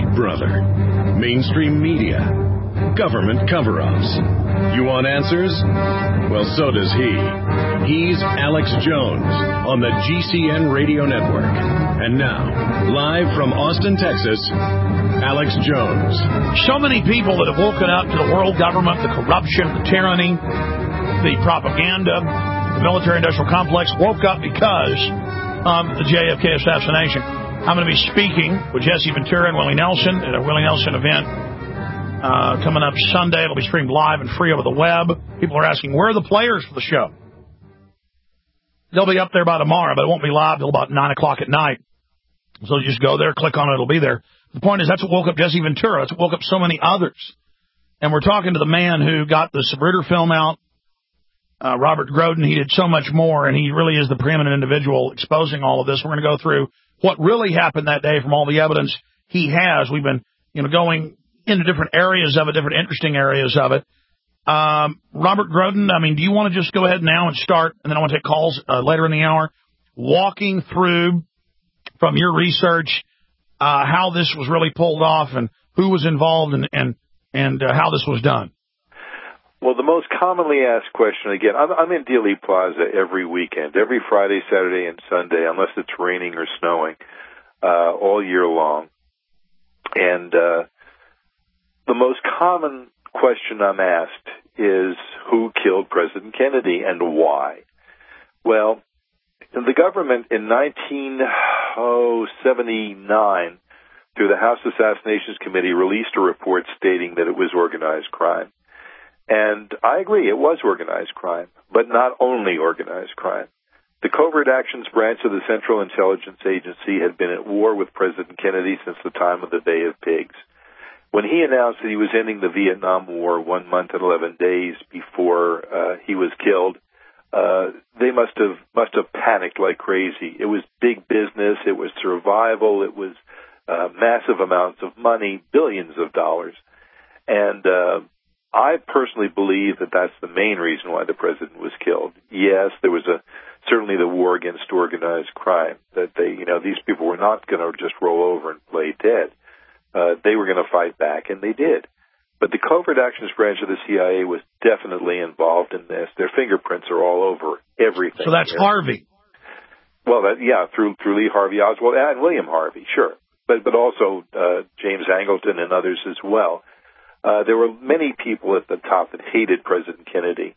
brother, mainstream media, government cover-ups. You want answers? Well, so does he. He's Alex Jones on the GCN Radio Network. And now, live from Austin, Texas, Alex Jones. So many people that have woken up to the world government, the corruption, the tyranny, the propaganda, the military-industrial complex, woke up because of the JFK assassination. I'm going to be speaking with Jesse Ventura and Willie Nelson at a Willie Nelson event coming up Sunday. It'll be streamed live and free over the web. People are asking, where are the players for the show? They'll be up there by tomorrow, but it won't be live till about 9 o'clock at night. So just go there, click on it, it'll be there. The point is, that's what woke up Jesse Ventura. That's what woke up so many others. And we're talking to the man who got the Zapruder film out, Robert Groden. He did so much more, and he really is the preeminent individual exposing all of this. We're going to go through what really happened that day from all the evidence he has. We've been, going into different areas of it, different interesting areas of it. Robert Groden, do you want to just go ahead now and start, and then I want to take calls later in the hour, walking through from your research how this was really pulled off and who was involved and how this was done? Well, the most commonly asked question, again, I'm in Dealey Plaza every weekend, every Friday, Saturday, and Sunday, unless it's raining or snowing, all year long. And the most common question I'm asked is, who killed President Kennedy and why? Well, the government in 1979, through the House Assassinations Committee, released a report stating that it was organized crime. And I agree, it was organized crime, but not only organized crime. The Covert Actions Branch of the Central Intelligence Agency had been at war with President Kennedy since the time of the Bay of Pigs. When he announced that he was ending the Vietnam War 1 month and 11 days before he was killed, they must have panicked like crazy. It was big business, it was survival, it was massive amounts of money, billions of dollars. And I personally believe that that's the main reason why the president was killed. Yes, there was certainly the war against organized crime, that these people were not going to just roll over and play dead. They were going to fight back, and they did. But the Covert Actions Branch of the CIA was definitely involved in this. Their fingerprints are all over everything. So that's Harvey. Well, through Lee Harvey Oswald and William Harvey, sure. But also James Angleton and others as well. There were many people at the top that hated President Kennedy.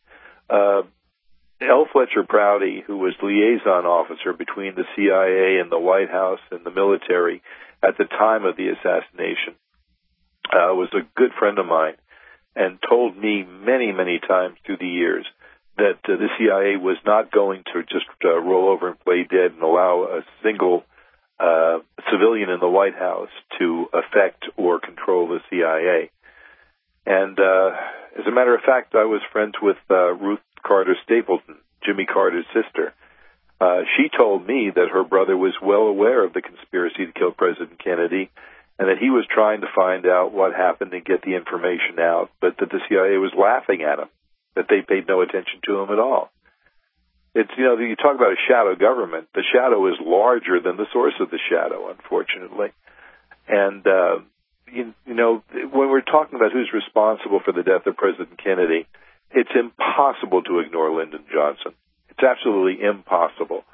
L. Fletcher Prouty, who was liaison officer between the CIA and the White House and the military at the time of the assassination, was a good friend of mine and told me many, many times through the years that the CIA was not going to just roll over and play dead and allow a single civilian in the White House to affect or control the CIA. And as a matter of fact, I was friends with Ruth Carter Stapleton, Jimmy Carter's sister. She told me that her brother was well aware of the conspiracy to kill President Kennedy and that he was trying to find out what happened and get the information out, but that the CIA was laughing at him, that they paid no attention to him at all. It's, you talk about a shadow government. The shadow is larger than the source of the shadow, unfortunately. And when we're talking about who's responsible for the death of President Kennedy, it's impossible to ignore Lyndon Johnson. It's absolutely impossible.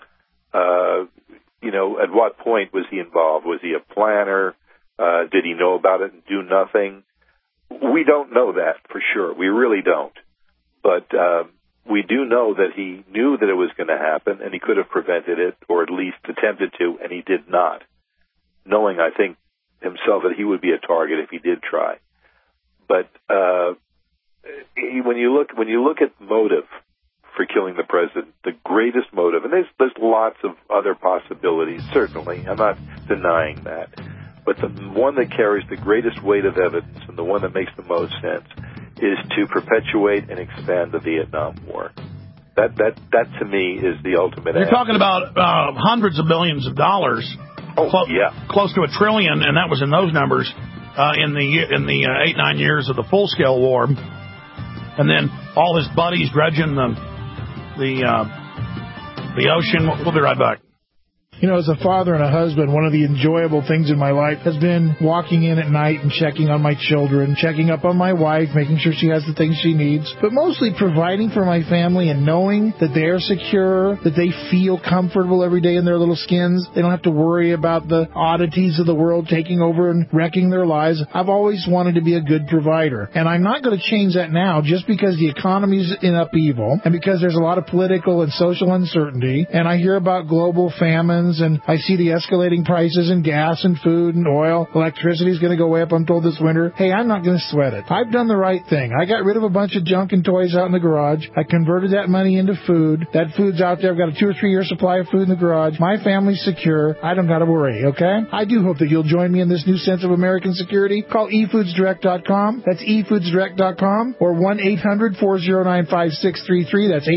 At what point was he involved? Was he a planner? Did he know about it and do nothing? We don't know that for sure. We really don't. But we do know that he knew that it was going to happen, and he could have prevented it, or at least attempted to, and he did not, knowing, I think, himself that he would be a target if he did try. But when you look at motive for killing the president, the greatest motive, and there's lots of other possibilities, certainly, I'm not denying that, but the one that carries the greatest weight of evidence and the one that makes the most sense is to perpetuate and expand the Vietnam War. That to me is the ultimate. You're talking about hundreds of billions of dollars. Close to $1 trillion, and that was in those numbers in the 8-9 years of the full-scale war, and then all his buddies dredging the ocean. We'll be right back. As a father and a husband, one of the enjoyable things in my life has been walking in at night and checking on my children, checking up on my wife, making sure she has the things she needs, but mostly providing for my family and knowing that they are secure, that they feel comfortable every day in their little skins. They don't have to worry about the oddities of the world taking over and wrecking their lives. I've always wanted to be a good provider, and I'm not going to change that now just because the economy's in upheaval and because there's a lot of political and social uncertainty, and I hear about global famines, and I see the escalating prices in gas and food and oil. Electricity's going to go way up, I'm told, this winter. Hey, I'm not going to sweat it. I've done the right thing. I got rid of a bunch of junk and toys out in the garage. I converted that money into food. That food's out there. I've got a 2 or 3 year supply of food in the garage. My family's secure. I don't got to worry, okay? I do hope that you'll join me in this new sense of American security. Call efoodsdirect.com. That's efoodsdirect.com or 1-800-409-5633. That's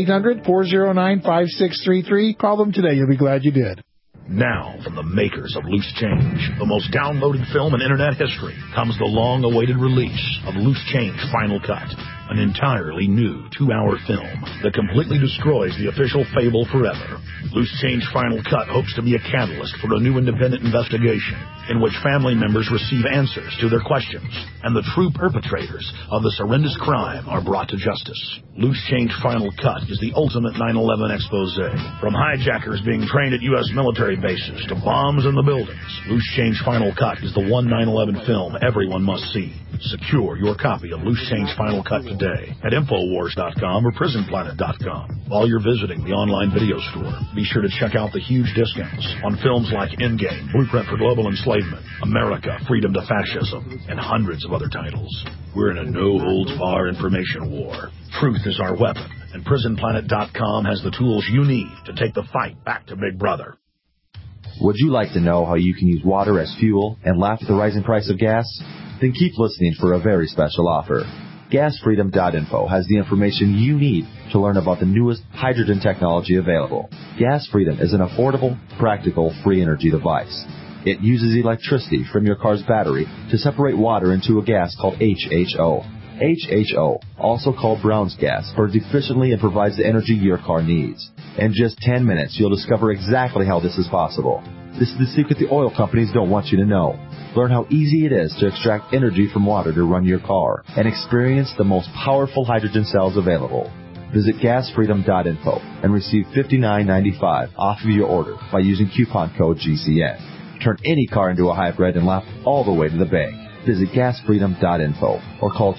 800-409-5633. Call them today. You'll be glad you did. Now, from the makers of Loose Change, the most downloaded film in Internet history, comes the long-awaited release of Loose Change Final Cut, an entirely new 2-hour film that completely destroys the official fable forever. Loose Change Final Cut hopes to be a catalyst for a new independent investigation in which family members receive answers to their questions and the true perpetrators of this horrendous crime are brought to justice. Loose Change Final Cut is the ultimate 9/11 expose. From hijackers being trained at U.S. military bases to bombs in the buildings, Loose Change Final Cut is the one 9/11 film everyone must see. Secure your copy of Loose Change Final Cut today at Infowars.com or PrisonPlanet.com. While you're visiting the online video store, be sure to check out the huge discounts on films like Endgame, Blueprint for Global Enslavement, America, Freedom to Fascism, and hundreds of other titles. We're in a no-holds-barred information war. Truth is our weapon, and PrisonPlanet.com has the tools you need to take the fight back to Big Brother. Would you like to know how you can use water as fuel and laugh at the rising price of gas? Then keep listening for a very special offer. GasFreedom.info has the information you need to learn about the newest hydrogen technology available. Gas Freedom is an affordable, practical, free energy device. It uses electricity from your car's battery to separate water into a gas called HHO. HHO, also called Brown's gas, burns efficiently and provides the energy your car needs. In just 10 minutes, you'll discover exactly how this is possible. This is the secret the oil companies don't want you to know. Learn how easy it is to extract energy from water to run your car and experience the most powerful hydrogen cells available. Visit gasfreedom.info and receive $59.95 off of your order by using coupon code GCN. Turn any car into a hybrid and laugh all the way to the bank. Visit gasfreedom.info or call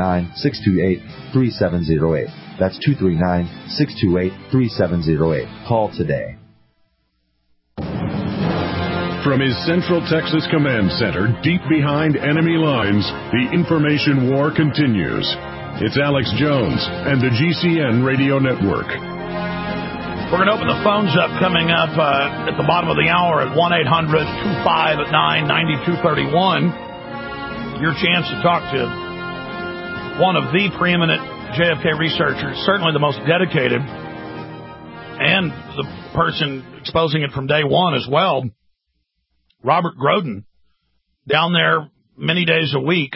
239-628-3708. That's 239-628-3708. Call today. From his Central Texas Command Center, deep behind enemy lines, the information war continues. It's Alex Jones and the GCN Radio Network. We're going to open the phones up coming up at the bottom of the hour at 1-800-259-9231. Your chance to talk to one of the preeminent JFK researchers, certainly the most dedicated, and the person exposing it from day one as well, Robert Groden, down there many days a week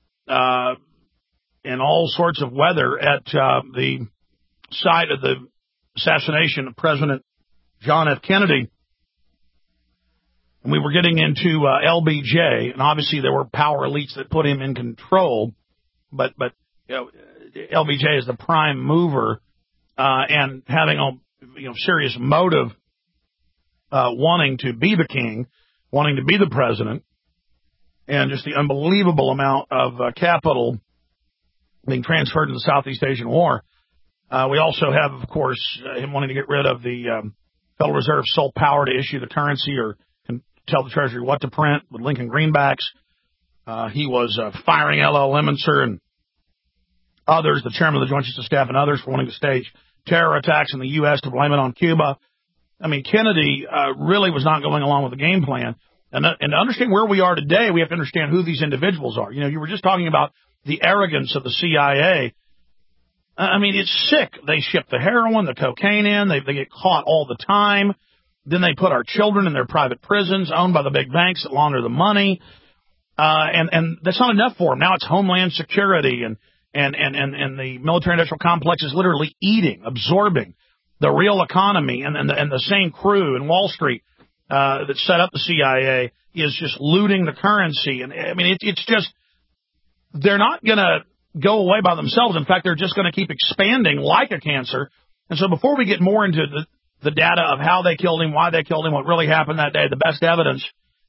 in all sorts of weather at the site of the assassination of President John F. Kennedy. And we were getting into LBJ, and obviously there were power elites that put him in control, but you know, LBJ is the prime mover and having a serious motive, wanting to be the king, wanting to be the president, and just the unbelievable amount of capital being transferred to the Southeast Asian War. We also have, of course, him wanting to get rid of the Federal Reserve's sole power to issue the currency or can tell the Treasury what to print with Lincoln greenbacks. He was firing L.L. Lemonster and others, the chairman of the Joint Chiefs of Staff and others, for wanting to stage terror attacks in the U.S. to blame it on Cuba. I mean, Kennedy really was not going along with the game plan. And to understand where we are today, we have to understand who these individuals are. You know, you were just talking about the arrogance of the CIA. I mean, it's sick. They ship the heroin, the cocaine in. They get caught all the time. Then they put our children in their private prisons owned by the big banks that launder the money. And that's not enough for them. Now it's Homeland Security and the military-industrial complex is literally eating, absorbing the real economy and the same crew in Wall Street that set up the CIA is just looting the currency. And I mean, it's just, they're not going to go away by themselves. In fact, they're just going to keep expanding like a cancer. And so before we get more into the data of how they killed him, why they killed him, what really happened that day, the best evidence,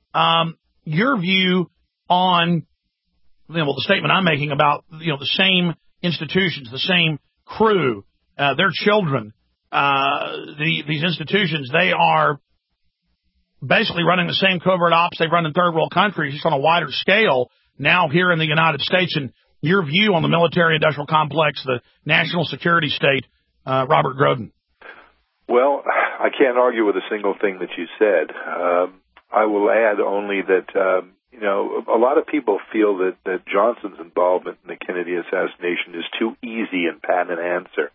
your view on, the statement I'm making about, the same institutions, the same crew, their children, these institutions, they are basically running the same covert ops they've run in third world countries, just on a wider scale now here in the United States. And your view on the military-industrial complex, the national security state, Robert Groden. Well, I can't argue with a single thing that you said. I will add only that, a lot of people feel that Johnson's involvement in the Kennedy assassination is too easy and pat an answer.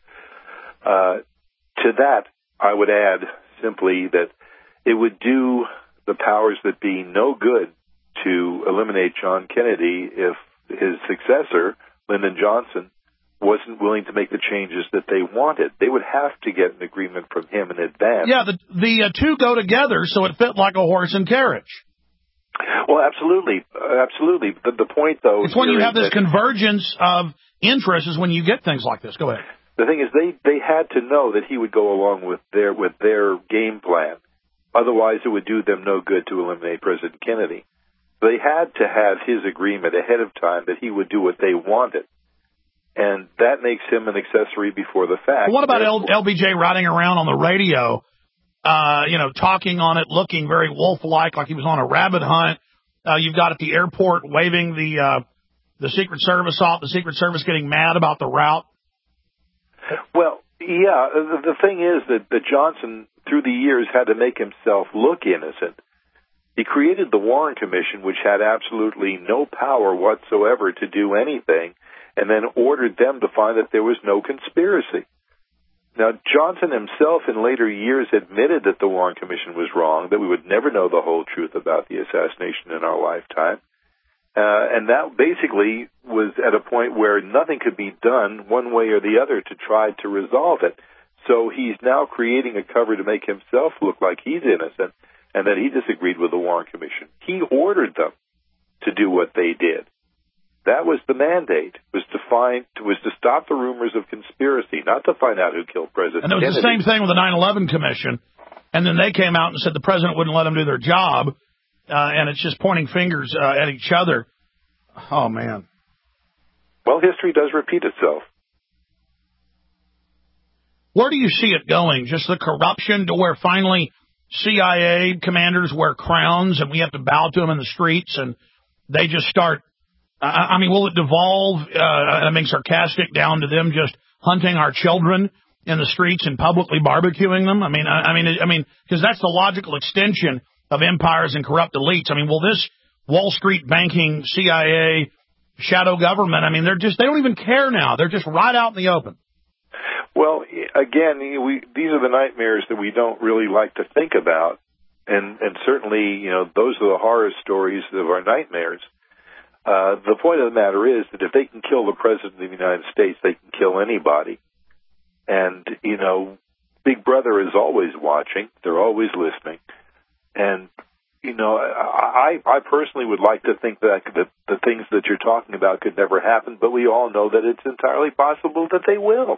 To that, I would add simply that it would do the powers that be no good to eliminate John Kennedy if his successor, Lyndon Johnson, wasn't willing to make the changes that they wanted. They would have to get an agreement from him in advance. Yeah, the two go together, so it fit like a horse and carriage. Well, absolutely. Absolutely. The point, though... It's when you have this convergence of interests is when you get things like this. Go ahead. The thing is, they had to know that he would go along with their game plan. Otherwise, it would do them no good to eliminate President Kennedy. They had to have his agreement ahead of time that he would do what they wanted. And that makes him an accessory before the fact. What about LBJ riding around on the radio, talking on it, looking very wolf-like, like he was on a rabbit hunt? You've got at the airport waving the Secret Service off, the Secret Service getting mad about the route. Well, yeah, the thing is that Johnson, through the years, had to make himself look innocent. He created the Warren Commission, which had absolutely no power whatsoever to do anything, and then ordered them to find that there was no conspiracy. Now, Johnson himself in later years admitted that the Warren Commission was wrong, that we would never know the whole truth about the assassination in our lifetime. And that basically was at a point where nothing could be done one way or the other to try to resolve it. So he's now creating a cover to make himself look like he's innocent and that he disagreed with the Warren Commission. He ordered them to do what they did. That was the mandate, was to stop the rumors of conspiracy, not to find out who killed President Kennedy. And it was the same thing with the 9/11 Commission. And then they came out and said the president wouldn't let them do their job. And it's just pointing fingers at each other. Oh, man. Well, history does repeat itself. Where do you see it going? Just the corruption to where finally CIA commanders wear crowns and we have to bow to them in the streets and they just start... will it devolve, and I'm being sarcastic, down to them just hunting our children in the streets and publicly barbecuing them? Because that's the logical extension of empires and corrupt elites. Will this Wall Street banking CIA shadow government, they don't even care now. They're just right out in the open. Well, again, these are the nightmares that we don't really like to think about. And certainly, those are the horror stories of our nightmares. The point of the matter is that if they can kill the President of the United States, they can kill anybody. And, Big Brother is always watching. They're always listening. And, I personally would like to think that the things that you're talking about could never happen, but we all know that it's entirely possible that they will.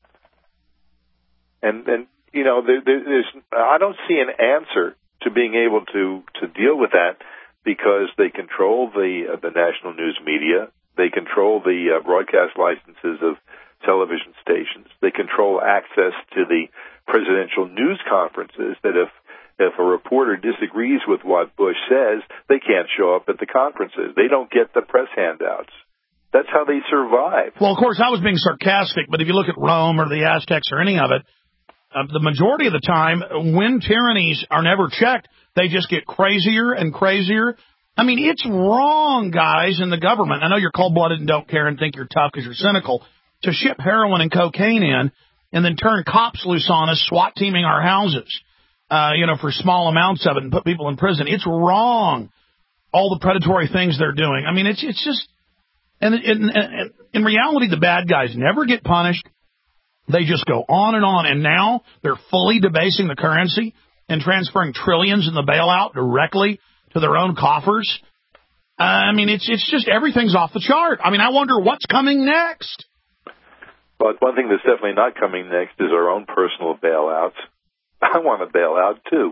And there's I don't see an answer to being able to deal with that, because they control the national news media, they control the broadcast licenses of television stations, they control access to the presidential news conferences, that if a reporter disagrees with what Bush says, they can't show up at the conferences. They don't get the press handouts. That's how they survive. Well, of course, I was being sarcastic, but if you look at Rome or the Aztecs or any of it, the majority of the time, when tyrannies are never checked, they just get crazier and crazier. It's wrong, guys, in the government. I know you're cold-blooded and don't care and think you're tough because you're cynical, to ship heroin and cocaine in and then turn cops loose on us, SWAT teaming our houses, for small amounts of it and put people in prison. It's wrong, all the predatory things they're doing. It's just, and in reality, the bad guys never get punished. They just go on, and now they're fully debasing the currency. and transferring trillions in the bailout directly to their own coffers. I mean, it's just everything's off the chart. I mean, I wonder what's coming next. But one thing that's definitely not coming next is our own personal bailouts. I want a bailout too.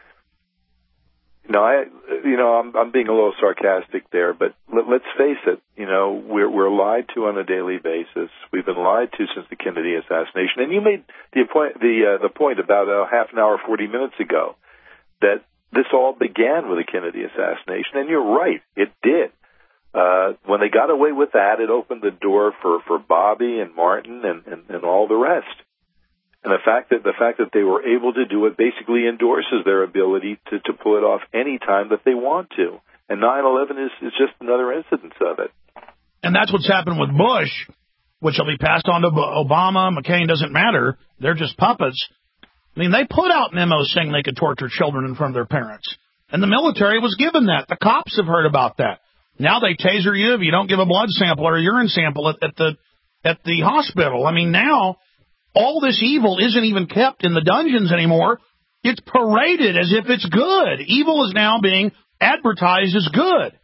I'm being a little sarcastic there, but let's face it. We're lied to on a daily basis. We've been lied to since the Kennedy assassination. And you made the point about a half an hour, 40 minutes ago, that this all began with the Kennedy assassination, and you're right, it did. When they got away with that, it opened the door for Bobby and Martin and all the rest. And the fact that they were able to do it basically endorses their ability to pull it off any time that they want to. And 9/11 is just another instance of it. And that's what's happened with Bush, which will be passed on to Obama. McCain doesn't matter. They're just puppets. I mean, they put out memos saying they could torture children in front of their parents. And the military was given that. The cops have heard about that. Now they taser you if you don't give a blood sample or a urine sample at the hospital. I mean, now all this evil isn't even kept in the dungeons anymore. It's paraded as if it's good. Evil is now being advertised as good.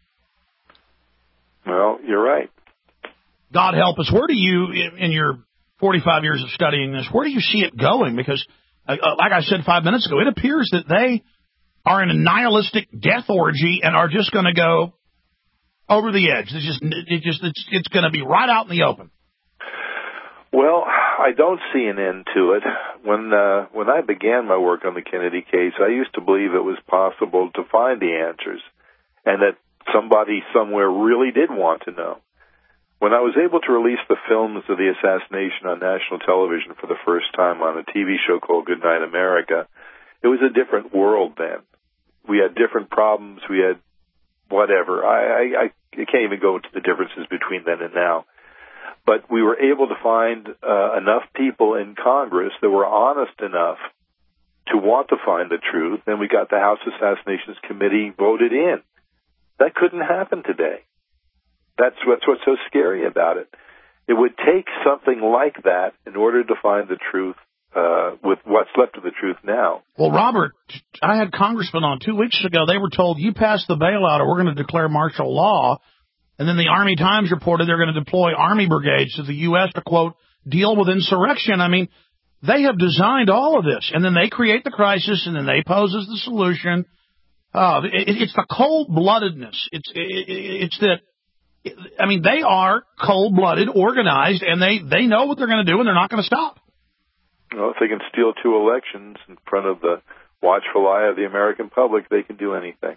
Well, you're right. God help us. Where do you, in your 45 years of studying this, where do you see it going? Because, like I said 5 minutes ago, it appears that they are in a nihilistic death orgy and are just going to go over the edge. It's going to be right out in the open. Well, I don't see an end to it. When I began my work on the Kennedy case, I used to believe it was possible to find the answers, and that somebody somewhere really did want to know. When I was able to release the films of the assassination on national television for the first time on a TV show called Good Night America, it was a different world then. We had different problems. We had whatever. I can't even go into the differences between then and now. But we were able to find enough people in Congress that were honest enough to want to find the truth, and we got the House Assassinations Committee voted in. That couldn't happen today. That's what's so scary about it. It would take something like that in order to find the truth with what's left of the truth now. Well, Robert, I had congressmen on 2 weeks ago. They were told, you pass the bailout or we're going to declare martial law. And then the Army Times reported they're going to deploy Army brigades to the U.S. to, quote, deal with insurrection. I mean, they have designed all of this. And then they create the crisis, and then they pose as the solution. It's the cold-bloodedness. It's that, I mean, they are cold-blooded, organized, and they know what they're going to do, and they're not going to stop. Well, if they can steal 2 elections in front of the watchful eye of the American public, they can do anything.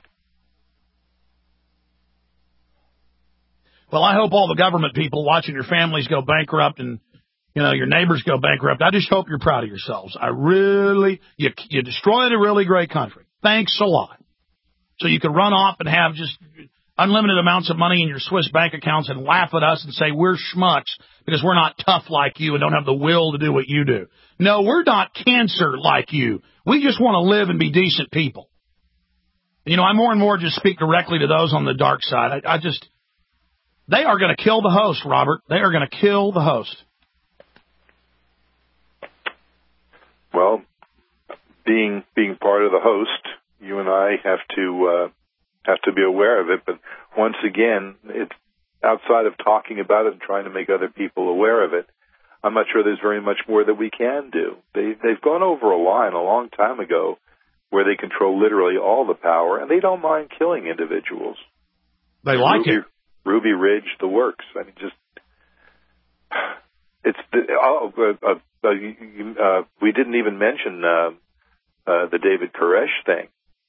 Well, I hope all the government people watching your families go bankrupt and, your neighbors go bankrupt. I just hope you're proud of yourselves. You destroyed a really great country. Thanks a lot. So you can run off and have just unlimited amounts of money in your Swiss bank accounts and laugh at us and say we're schmucks because we're not tough like you and don't have the will to do what you do. No, we're not cancer like you. We just want to live and be decent people. I more and more just speak directly to those on the dark side. They are going to kill the host, Robert. They are going to kill the host. Well, being part of the host, you and I have to be aware of it. But once again, it's outside of talking about it and trying to make other people aware of it. I'm not sure there's very much more that we can do. They've gone over a line a long time ago where they control literally all the power, and they don't mind killing individuals. They like it. Ruby Ridge, the works. I mean, we didn't even mention the David Koresh thing.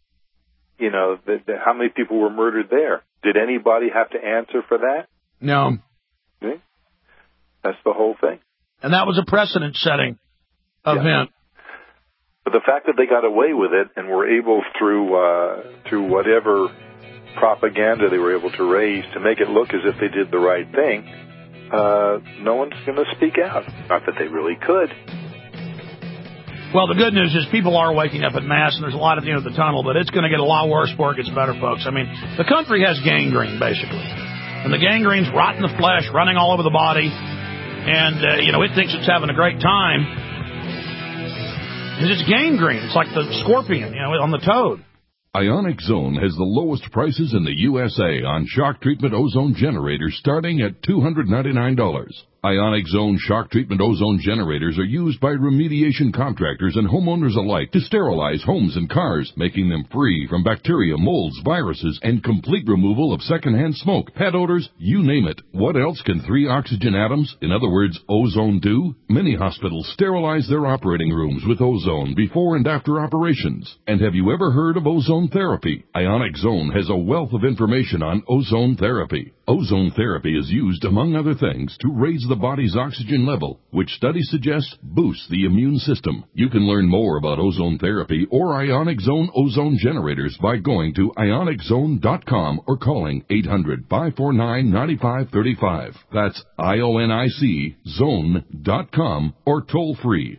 How many people were murdered there? Did anybody have to answer for that? No. See? That's the whole thing. And that was a precedent-setting event. Yeah. But the fact that they got away with it and were able through whatever propaganda they were able to raise to make it look as if they did the right thing, no one's going to speak out. Not that they really could. Well, the good news is people are waking up en masse, and there's a lot at the end of the tunnel, but it's going to get a lot worse before it gets better, folks. I mean, the country has gangrene, basically. And the gangrene's rotting the flesh, running all over the body, and, it thinks it's having a great time. Because it's gangrene. It's like the scorpion, on the toad. Ionic Zone has the lowest prices in the USA on shock treatment ozone generators starting at $299. Ionic Zone shock treatment ozone generators are used by remediation contractors and homeowners alike to sterilize homes and cars, making them free from bacteria, molds, viruses, and complete removal of secondhand smoke, pet odors, you name it. What else can 3 oxygen atoms, in other words, ozone, do? Many hospitals sterilize their operating rooms with ozone before and after operations. And have you ever heard of ozone therapy? Ionic Zone has a wealth of information on ozone therapy. Ozone therapy is used, among other things, to raise the body's oxygen level, which studies suggest boosts the immune system. You can learn more about ozone therapy or Ionic Zone ozone generators by going to ioniczone.com or calling 800-549-9535. That's IONIC zone.com or toll free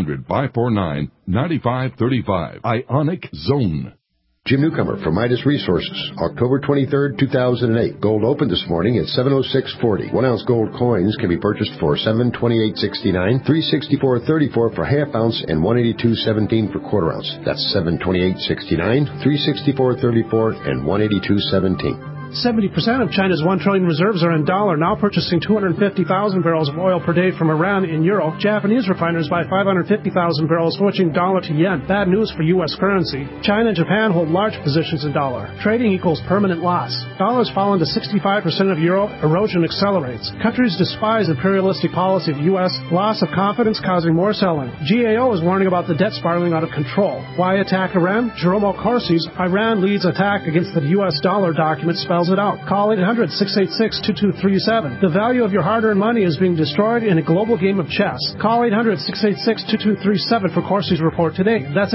800-549-9535. Ionic Zone. Jim Newcomer from Midas Resources, October 23rd, 2008. Gold opened this morning at $706.40. 1 ounce gold coins can be purchased for $728.69, $364.34 for half ounce, and $182.17 for quarter ounce. That's $728.69, $364.34, and $182.17. 70% of China's 1 trillion reserves are in dollar, now purchasing 250,000 barrels of oil per day from Iran in euro. Japanese refiners buy 550,000 barrels, switching dollar to yen. Bad news for U.S. currency. China and Japan hold large positions in dollar. Trading equals permanent loss. Dollars fallen to 65% of euro. Erosion accelerates. Countries despise imperialistic policy of U.S. Loss of confidence causing more selling. GAO is warning about the debt spiraling out of control. Why attack Iran? Jerome Corsi's Iran leads attack against the U.S. dollar document spells it out. Call 800-686-2237. The value of your hard-earned money is being destroyed in a global game of chess. Call 800-686-2237 for Corsi's report today. That's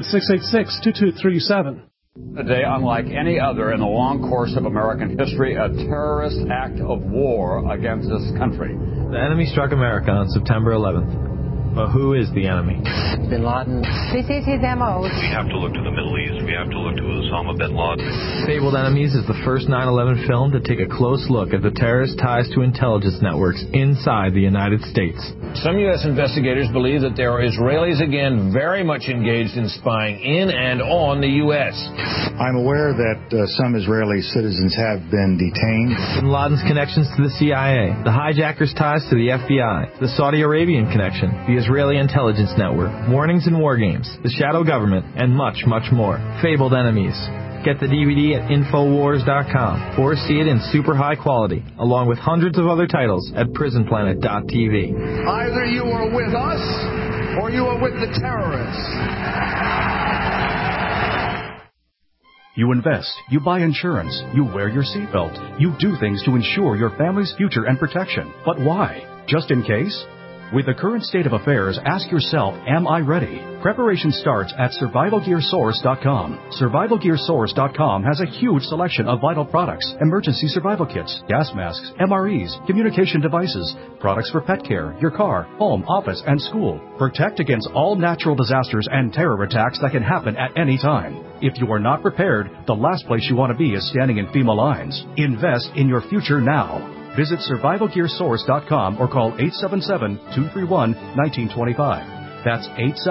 800-686-2237. A day unlike any other in the long course of American history, a terrorist act of war against this country. The enemy struck America on September 11th. But who is the enemy? Bin Laden. This is his M.O. We have to look to the Middle East. We have to look to Osama bin Laden. Fabled Enemies is the first 9/11 film to take a close look at the terrorist ties to intelligence networks inside the United States. Some U.S. investigators believe that there are Israelis again very much engaged in spying in and on the U.S. I'm aware that some Israeli citizens have been detained. Bin Laden's connections to the CIA, the hijackers' ties to the FBI, the Saudi Arabian connection, the Israeli intelligence network, warnings and war games, the shadow government, and much, much more. Fabled Enemies. Get the DVD at Infowars.com or see it in super high quality, along with hundreds of other titles at PrisonPlanet.tv. Either you are with us or you are with the terrorists. You invest, you buy insurance, you wear your seatbelt, you do things to ensure your family's future and protection. But why? Just in case? With the current state of affairs, ask yourself, am I ready? Preparation starts at SurvivalGearSource.com. SurvivalGearSource.com has a huge selection of vital products, emergency survival kits, gas masks, MREs, communication devices, products for pet care, your car, home, office, and school. Protect against all natural disasters and terror attacks that can happen at any time. If you are not prepared, the last place you want to be is standing in FEMA lines. Invest in your future now. Visit SurvivalGearSource.com or call 877-231-1925. That's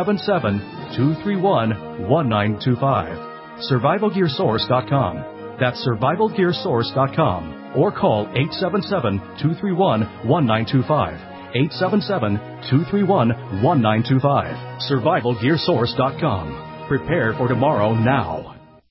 877-231-1925. SurvivalGearSource.com. That's SurvivalGearSource.com. Or call 877-231-1925. 877-231-1925. SurvivalGearSource.com. Prepare for tomorrow now.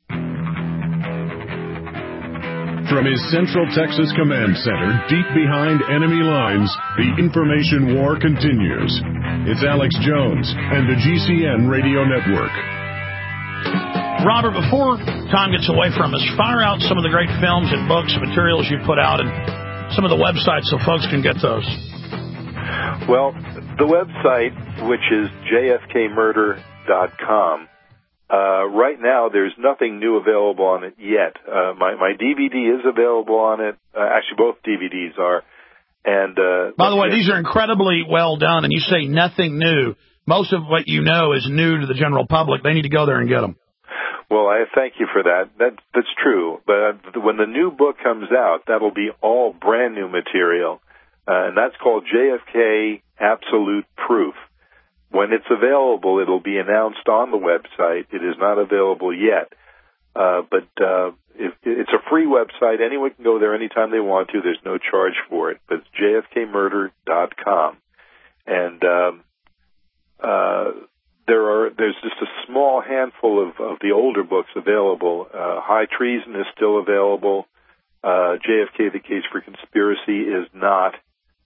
From his Central Texas Command Center, deep behind enemy lines, the information war continues. It's Alex Jones and the GCN Radio Network. Robert, before time gets away from us, fire out some of the great films and books and materials you put out and some of the websites so folks can get those. Well, the website, which is jfkmurder.com, right now, there's nothing new available on it yet. My DVD is available on it. Actually, both DVDs are. And by the way, these are incredibly well done. And you say nothing new. Most of what you know is new to the general public. They need to go there and get them. Well, I thank you for that. That's true. But when the new book comes out, that'll be all brand new material, and that's called JFK Absolute Proof. When it's available, it'll be announced on the website. It is not available yet. But it's a free website. Anyone can go there anytime they want to. There's no charge for it. But it's jfkmurder.com. And there's just a small handful of the older books available. High Treason is still available. JFK, The Case for Conspiracy is not.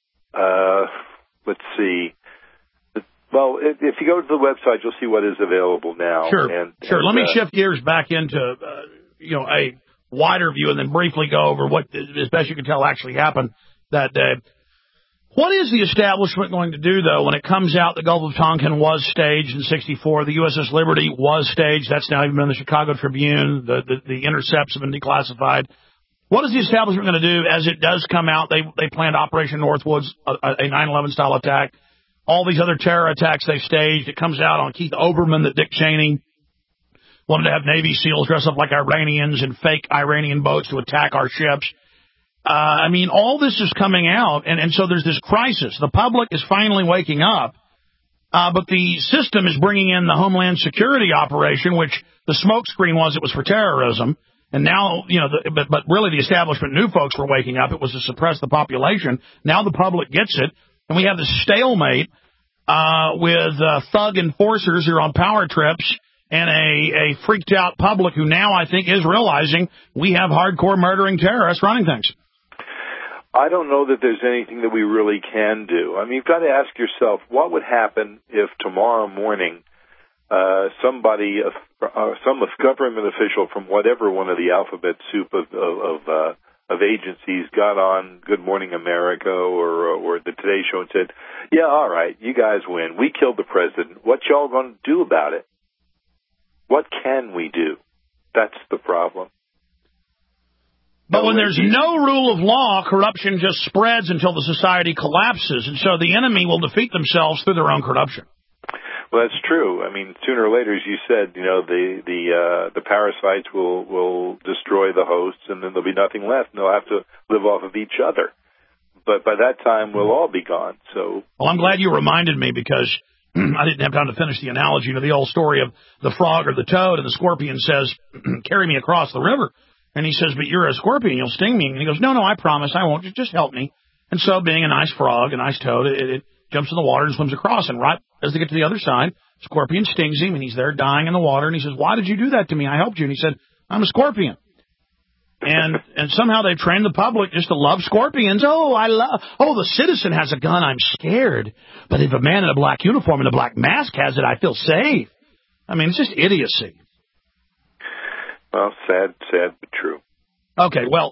Let's see. Well, if you go to the website, you'll see what is available now. Sure. Sure. Let me shift gears back into, a wider view and then briefly go over what, as best you can tell, actually happened that day. What is the establishment going to do, though, when it comes out the Gulf of Tonkin was staged in '64, the USS Liberty was staged, that's now even been in the Chicago Tribune, the intercepts have been declassified. What is the establishment going to do as it does come out? They planned Operation Northwoods, a 9/11 style attack. All these other terror attacks they staged. It comes out on Keith Olbermann that Dick Cheney wanted to have Navy SEALs dress up like Iranians and fake Iranian boats to attack our ships. All this is coming out, and so there's this crisis. The public is finally waking up, but the system is bringing in the Homeland Security operation, which the smokescreen was it was for terrorism. And now, but really the establishment knew folks were waking up. It was to suppress the population. Now the public gets it. And we have this stalemate with thug enforcers who are on power trips and a freaked out public who now I think is realizing we have hardcore murdering terrorists running things. I don't know that there's anything that we really can do. You've got to ask yourself, what would happen if tomorrow morning some government official from whatever one of the alphabet soup of agencies got on Good Morning America or the Today Show and said, yeah, all right, you guys win. We killed the president. What y'all going to do about it? What can we do? That's the problem. But when there's no rule of law, corruption just spreads until the society collapses. And so the enemy will defeat themselves through their own corruption. Well, that's true. Sooner or later, as you said, the parasites will destroy the hosts, and then there'll be nothing left, and they'll have to live off of each other. But by that time, we'll all be gone. So, well, I'm glad you reminded me because I didn't have time to finish the analogy to the old story of the frog or the toad, and the scorpion says, "Carry me across the river." And he says, "But you're a scorpion, you'll sting me." And he goes, "No, I promise, I won't. Just help me." And so, being a nice frog, a nice toad, it jumps in the water and swims across, and right as they get to the other side, scorpion stings him, and he's there dying in the water, and he says, "Why did you do that to me? I helped you." And he said, "I'm a scorpion." And somehow they've trained the public just to love scorpions. The citizen has a gun, I'm scared. But if a man in a black uniform and a black mask has it, I feel safe. It's just idiocy. Well, sad but true. Okay, well,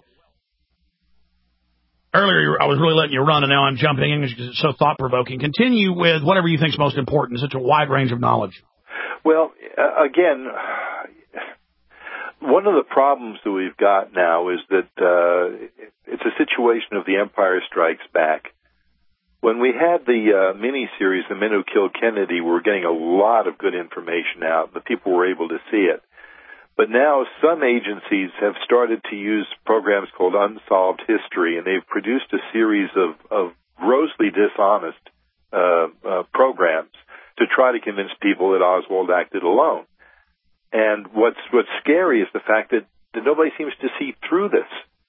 earlier I was really letting you run, and now I'm jumping in because it's so thought-provoking. Continue with whatever you think is most important, such a wide range of knowledge. Well, again, one of the problems that we've got now is that it's a situation of The Empire Strikes Back. When we had the miniseries, The Men Who Killed Kennedy, we were getting a lot of good information out. The people were able to see it. But now some agencies have started to use programs called Unsolved History, and they've produced a series of grossly dishonest programs to try to convince people that Oswald acted alone. And what's scary is the fact that nobody seems to see through this.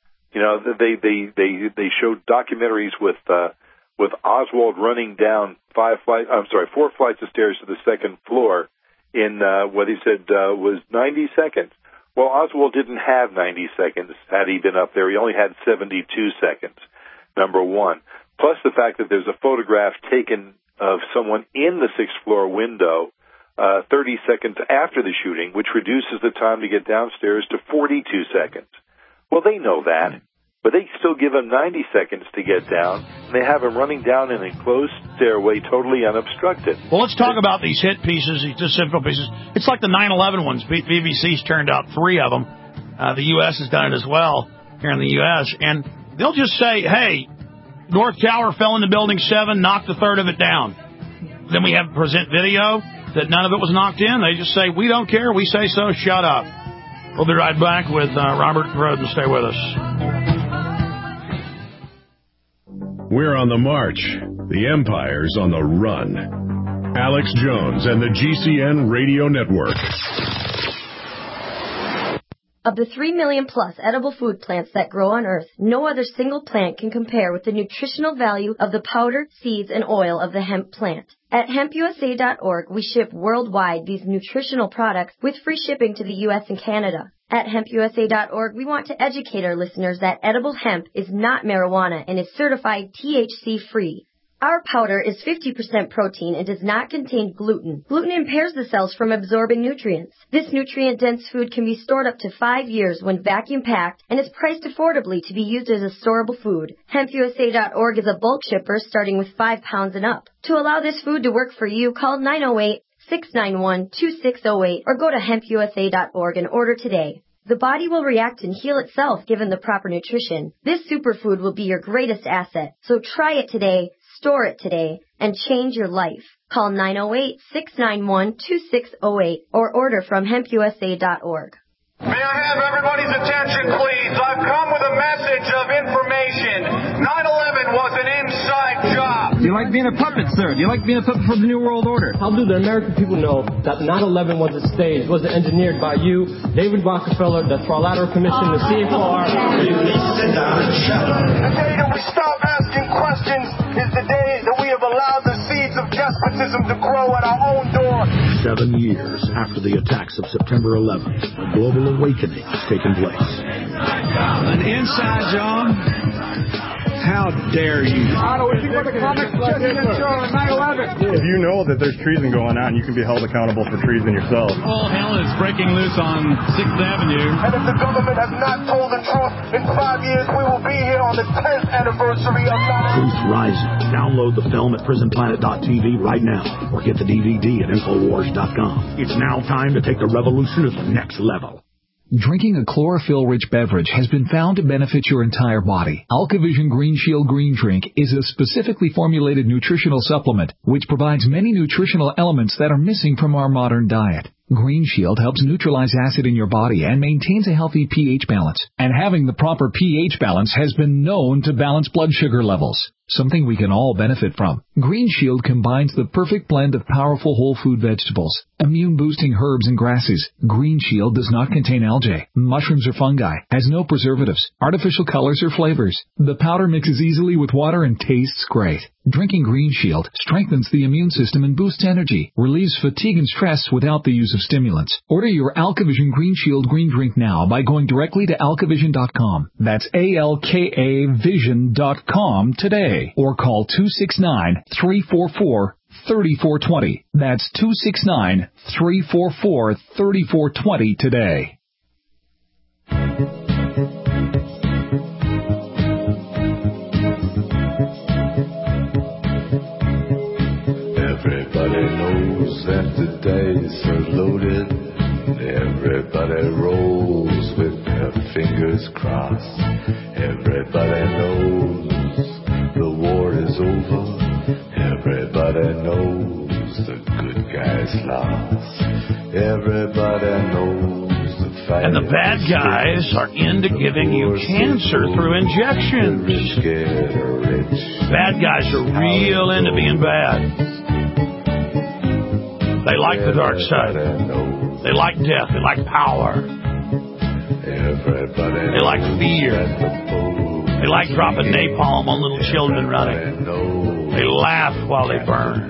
They showed documentaries with Oswald running down 4 flights of stairs to the second floor in what he said was 90 seconds. Well, Oswald didn't have 90 seconds had he been up there. He only had 72 seconds, number one. Plus the fact that there's a photograph taken of someone in the sixth floor window 30 seconds after the shooting, which reduces the time to get downstairs to 42 seconds. Well, they know that, but they still give him 90 seconds to get down, and they have him running down an enclosed stairway totally unobstructed. Well, let's talk about these hit pieces, these central pieces. It's like the 9/11 ones. BBC's turned out 3 of them. The U.S. has done it as well here in the U.S., and they'll just say, hey, North Tower fell into Building 7, knocked a third of it down. Then we have present video that none of it was knocked in. They just say, we don't care, we say so, shut up. We'll be right back with Robert Rodin. Stay with us. We're on the march. The Empire's on the run. Alex Jones and the GCN Radio Network. Of the 3 million plus edible food plants that grow on Earth, no other single plant can compare with the nutritional value of the powder, seeds, and oil of the hemp plant. At hempusa.org, we ship worldwide these nutritional products with free shipping to the U.S. and Canada. At hempusa.org, we want to educate our listeners that edible hemp is not marijuana and is certified THC-free. Our powder is 50% protein and does not contain gluten. Gluten impairs the cells from absorbing nutrients. This nutrient-dense food can be stored up to 5 years when vacuum-packed and is priced affordably to be used as a storable food. HempUSA.org is a bulk shipper starting with 5 pounds and up. To allow this food to work for you, call 908-691-2608 or go to HempUSA.org and order today. The body will react and heal itself given the proper nutrition. This superfood will be your greatest asset. So try it today, store it today, and change your life. Call 908-691-2608 or order from hempusa.org. May I have everybody's attention, please? I've come with a message of information. 9/11 was an inside job. Do you like being a puppet, sir? Do you like being a puppet for the New World Order? How do the American people know that 9/11 was staged, was engineered by you, David Rockefeller, the Trilateral Commission, the CFR? The day that we stop asking questions is the day that we have allowed the seeds of despotism to grow at our own door. 7 years after the attacks of September 11th, a global awakening has taken place. An inside job? How dare you? If you know that there's treason going on, you can be held accountable for treason yourself. All hell is breaking loose on 6th Avenue. And if the government has not told the truth, in 5 years we will be here on the 10th anniversary of 9/11. Truth Rising. Download the film at prisonplanet.tv right now or get the DVD at Infowars.com. It's now time to take the revolution to the next level. Drinking a chlorophyll-rich beverage has been found to benefit your entire body. AlkaVision Green Shield Green Drink is a specifically formulated nutritional supplement which provides many nutritional elements that are missing from our modern diet. Green Shield helps neutralize acid in your body and maintains a healthy pH balance. And having the proper pH balance has been known to balance blood sugar levels, something we can all benefit from. Green Shield combines the perfect blend of powerful whole food vegetables, immune-boosting herbs and grasses. Green Shield does not contain algae, mushrooms or fungi, has no preservatives, artificial colors or flavors. The powder mixes easily with water and tastes great. Drinking Green Shield strengthens the immune system and boosts energy, relieves fatigue and stress without the use of stimulants. Order your AlkaVision Green Shield Green Drink now by going directly to alkavision.com. That's ALKAvision.com today. Or call 269-344-3420. That's 269-344-3420 today. Everybody knows that the dice are loaded. Everybody rolls with their fingers crossed. Everybody knows the war is over. Everybody knows the good guys lost. Everybody knows the fight. And the bad guys are into giving you cancer through injections. Bad guys are real into being bad. They like the dark side. They like death. They like power. They like fear. They like dropping napalm on little children running. They laugh while they burn.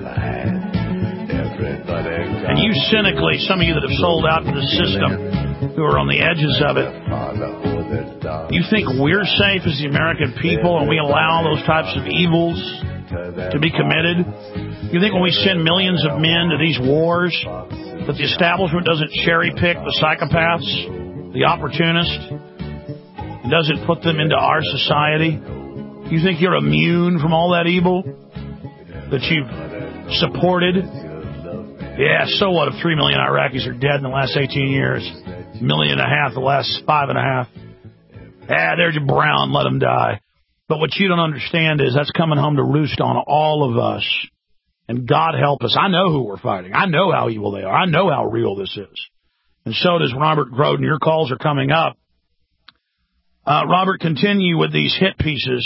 And you cynically, some of you that have sold out to the system, who are on the edges of it, you think we're safe as the American people and we allow those types of evils to be committed? You think when we send millions of men to these wars that the establishment doesn't cherry-pick the psychopaths, the opportunists, and doesn't put them into our society? You think you're immune from all that evil that you've supported? Yeah, so what if 3 million Iraqis are dead in the last 18 years? 1.5 million the last 5.5. They're just brown, let them die. But what you don't understand is that's coming home to roost on all of us. And God help us. I know who we're fighting. I know how evil they are. I know how real this is. And so does Robert Groden. Your calls are coming up. Robert, continue with these hit pieces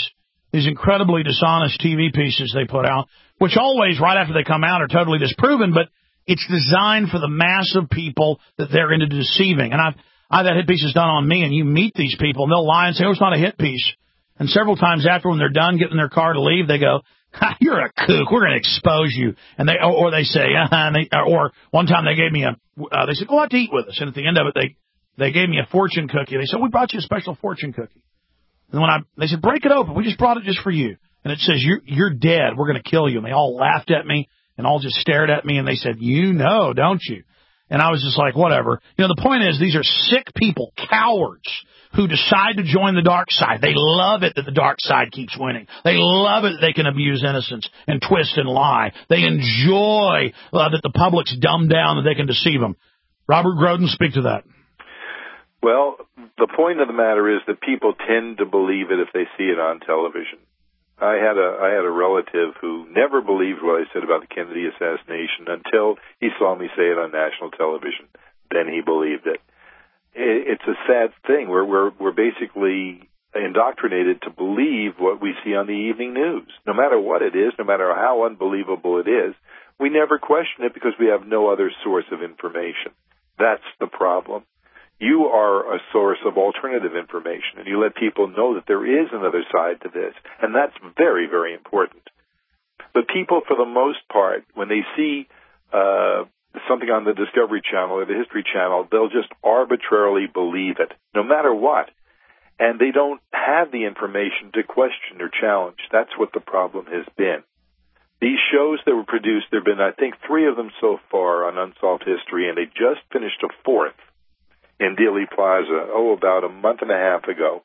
these incredibly dishonest TV pieces they put out, which always, right after they come out, are totally disproven, but it's designed for the mass of people that they're into deceiving. And I've had hit pieces done on me, and you meet these people, and they'll lie and say, oh, it's not a hit piece. And several times after, when they're done getting in their car to leave, they go, you're a kook. We're going to expose you. And they say, or one time they gave me they said, go out to eat with us. And at the end of it, they gave me a fortune cookie. They said, we brought you a special fortune cookie. And they said, break it open. We just brought it just for you. And it says, you're dead. We're going to kill you. And they all laughed at me and all just stared at me. And they said, you know, don't you? And I was just like, whatever. You know, the point is, these are sick people, cowards, who decide to join the dark side. They love it that the dark side keeps winning. They love it that they can abuse innocence and twist and lie. They enjoy that the public's dumbed down, that they can deceive them. Robert Groden, speak to that. Well, the point of the matter is that people tend to believe it if they see it on television. I had a relative who never believed what I said about the Kennedy assassination until he saw me say it on national television. Then he believed it. It's a sad thing. We're basically indoctrinated to believe what we see on the evening news. No matter what it is, no matter how unbelievable it is, we never question it because we have no other source of information. That's the problem. You are a source of alternative information, and you let people know that there is another side to this, and that's very, very important. But people, for the most part, when they see something on the Discovery Channel or the History Channel, they'll just arbitrarily believe it, no matter what. And they don't have the information to question or challenge. That's what the problem has been. These shows that were produced, there have been, I think, 3 of them so far on Unsolved History, and they just finished a 4th in Dealey Plaza, about a month and a half ago.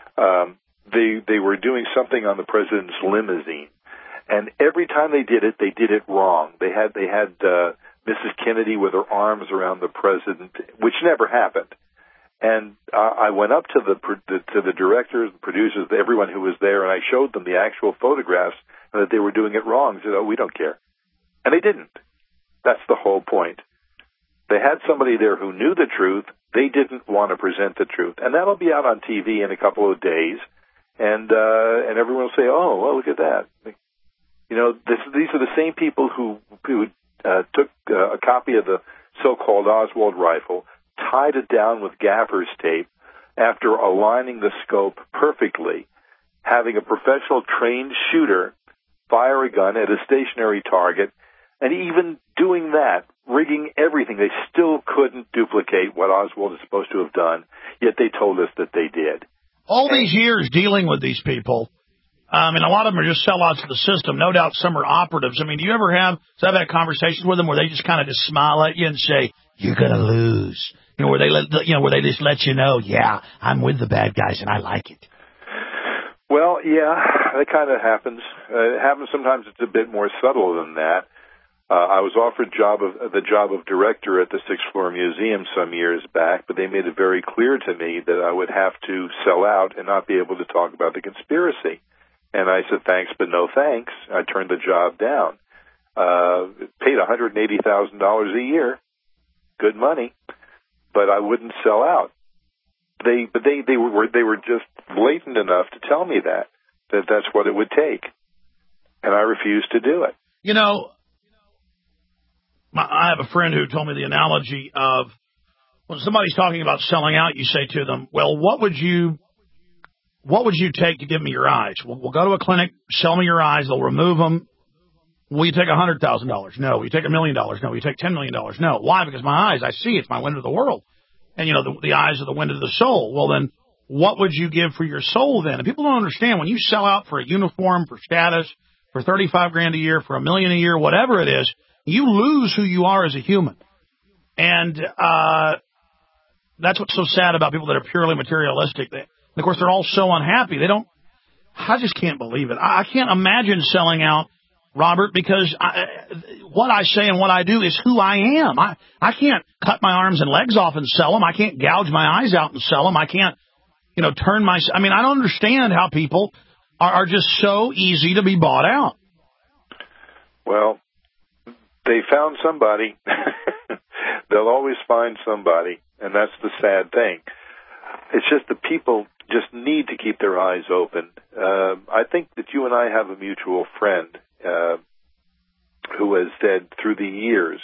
They were doing something on the president's limousine, and every time they did it wrong. They had Mrs. Kennedy with her arms around the president, which never happened. And I went up to the directors, the producers, everyone who was there, and I showed them the actual photographs and that they were doing it wrong. They said, "Oh, we don't care," and they didn't. That's the whole point. They had somebody there who knew the truth. They didn't want to present the truth, and that'll be out on TV in a couple of days, and everyone will say, "Oh, well, look at that." You know, these are the same people who took a copy of the so-called Oswald rifle, tied it down with gaffer's tape after aligning the scope perfectly, having a professional trained shooter fire a gun at a stationary target, and even doing that, rigging everything. They still couldn't duplicate what Oswald is supposed to have done, yet they told us that they did. All these years dealing with these people, and a lot of them are just sellouts of the system. No doubt some are operatives. I mean, do you ever have had conversations with them where they just kind of just smile at you and say, "You're going to lose"? You know, where they just let you know, "Yeah, I'm with the bad guys and I like it." Well, yeah, that kind of happens. It happens sometimes. It's a bit more subtle than that. I was offered the job of director at the 6th Floor Museum some years back, but they made it very clear to me that I would have to sell out and not be able to talk about the conspiracy. And I said, thanks, but no thanks. I turned the job down. Paid $180,000 a year. Good money. But I wouldn't sell out. They were just blatant enough to tell me that that's what it would take. And I refused to do it. You know, I have a friend who told me the analogy of when somebody's talking about selling out, you say to them, well, what would you take to give me your eyes? We'll go to a clinic, sell me your eyes, they'll remove them. Will you take $100,000? No. Will you take $1 million? No. Will you take $10 million? No. Why? Because my eyes, I see, it's my window to the world. And, you know, the eyes are the window to the soul. Well, then, what would you give for your soul then? And people don't understand, when you sell out for a uniform, for status, for $35,000 a year, for $1 million a year, whatever it is, you lose who you are as a human. And that's what's so sad about people that are purely materialistic. And of course, they're all so unhappy. I just can't believe it. I can't imagine selling out, Robert, because what I say and what I do is who I am. I can't cut my arms and legs off and sell them. I can't gouge my eyes out and sell them. I can't, turn my... I mean, I don't understand how people are just so easy to be bought out. Well, they found somebody. They'll always find somebody, and that's the sad thing. It's just the people just need to keep their eyes open. I think that you and I have a mutual friend who has said through the years,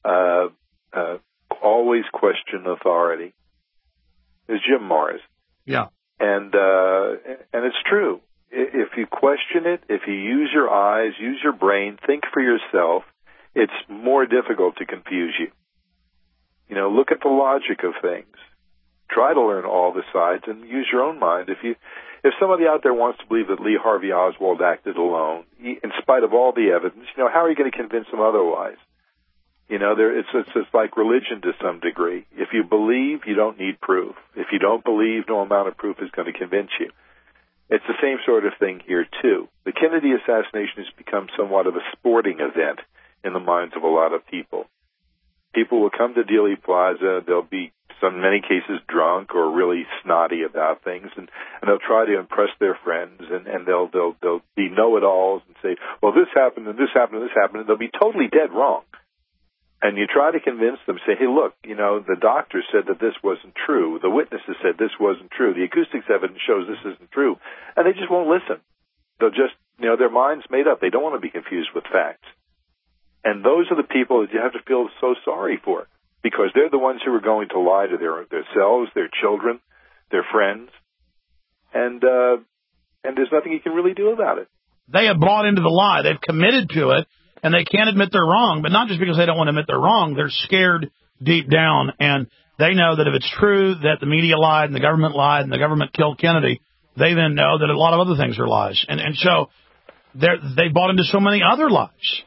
always question authority. Is Jim Marrs. Yeah. And it's true. If you question it, if you use your eyes, use your brain, think for yourself, it's more difficult to confuse you. You know, look at the logic of things. Try to learn all the sides and use your own mind. If somebody out there wants to believe that Lee Harvey Oswald acted alone, in spite of all the evidence, you know, how are you going to convince them otherwise? You know, it's like religion to some degree. If you believe, you don't need proof. If you don't believe, no amount of proof is going to convince you. It's the same sort of thing here, too. The Kennedy assassination has become somewhat of a sporting event in the minds of a lot of people. People will come to Dealey Plaza. They'll be, in many cases, drunk or really snotty about things, and they'll try to impress their friends, and they'll be know-it-alls and say, well, this happened, and this happened, and this happened, and they'll be totally dead wrong. And you try to convince them, say, hey, look, you know, the doctor said that this wasn't true. The witnesses said this wasn't true. The acoustics evidence shows this isn't true. And they just won't listen. They'll just, you know, their mind's made up. They don't want to be confused with facts. And those are the people that you have to feel so sorry for, because they're the ones who are going to lie to themselves, their children, their friends. And there's nothing you can really do about it. They have bought into the lie. They've committed to it. And they can't admit they're wrong, but not just because they don't want to admit they're wrong. They're scared deep down, and they know that if it's true that the media lied and the government lied and the government killed Kennedy, they then know that a lot of other things are lies. And so they bought into so many other lies.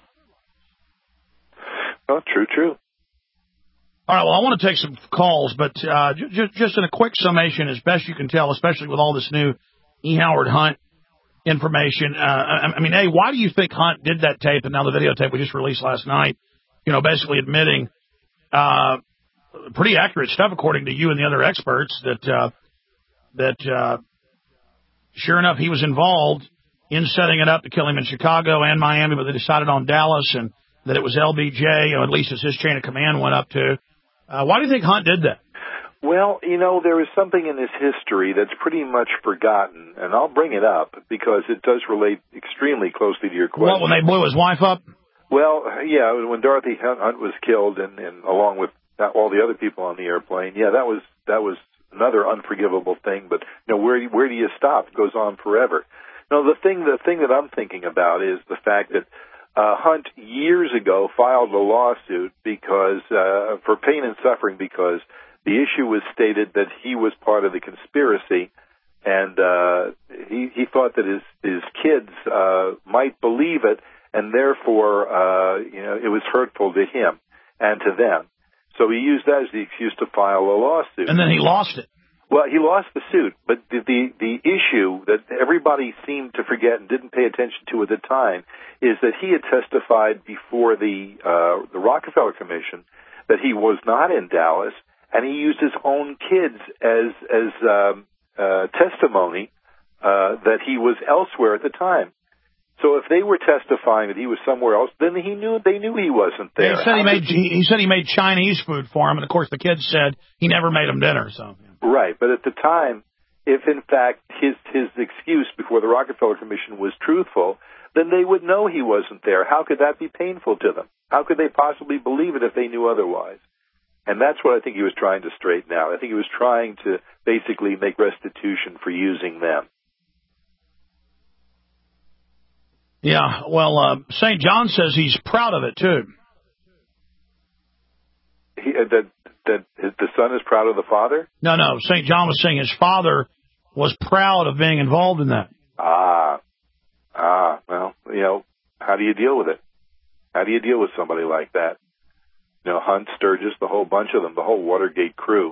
Oh, true. All right, well, I want to take some calls, but just in a quick summation, as best you can tell, especially with all this new E. Howard Hunt information. I mean, A, why do you think Hunt did that tape and now the videotape we just released last night, you know, basically admitting pretty accurate stuff, according to you and the other experts, that sure enough, he was involved in setting it up to kill him in Chicago and Miami, but they decided on Dallas, and that it was LBJ, you know, at least as his chain of command went up to. Why do you think Hunt did that? Well, you know, there is something in his history that's pretty much forgotten, and I'll bring it up because it does relate extremely closely to your question. What, when they blew his wife up? Well, yeah, when Dorothy Hunt was killed, and along with all the other people on the airplane, yeah, that was another unforgivable thing. But you know, where do you stop? It goes on forever. No, the thing that I'm thinking about is the fact that Hunt years ago filed a lawsuit because for pain and suffering, because the issue was stated that he was part of the conspiracy, and he thought that his kids might believe it, and therefore, you know, it was hurtful to him and to them. So he used that as the excuse to file a lawsuit. And then he lost it. Well, he lost the suit, but the issue that everybody seemed to forget and didn't pay attention to at the time is that he had testified before the Rockefeller Commission that he was not in Dallas, and he used his own kids as testimony that he was elsewhere at the time. So if they were testifying that he was somewhere else, then they knew he wasn't there. He said he made Chinese food for him, and of course the kids said he never made them dinner. So right, but at the time, if in fact his excuse before the Rockefeller Commission was truthful, then they would know he wasn't there. How could that be painful to them? How could they possibly believe it if they knew otherwise? And that's what I think he was trying to straighten out. I think he was trying to basically make restitution for using them. Yeah, well, St. John says he's proud of it, too. That the son is proud of the father? No, St. John was saying his father was proud of being involved in that. Well, you know, how do you deal with it? How do you deal with somebody like that? You know, Hunt, Sturgis, the whole bunch of them, the whole Watergate crew.